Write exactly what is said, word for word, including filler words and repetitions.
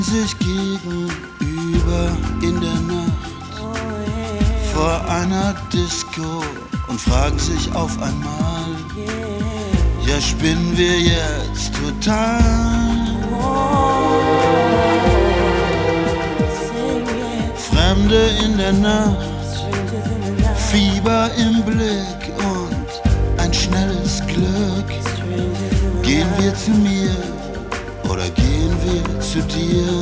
sich gegenüber in der Nacht vor einer Disco und fragen sich auf einmal, ja, spinnen wir jetzt total? Fremde in der Nacht, Fieber im Blick und ein schnelles Glück. Gehen wir zu mir oder gehen wir zu dir?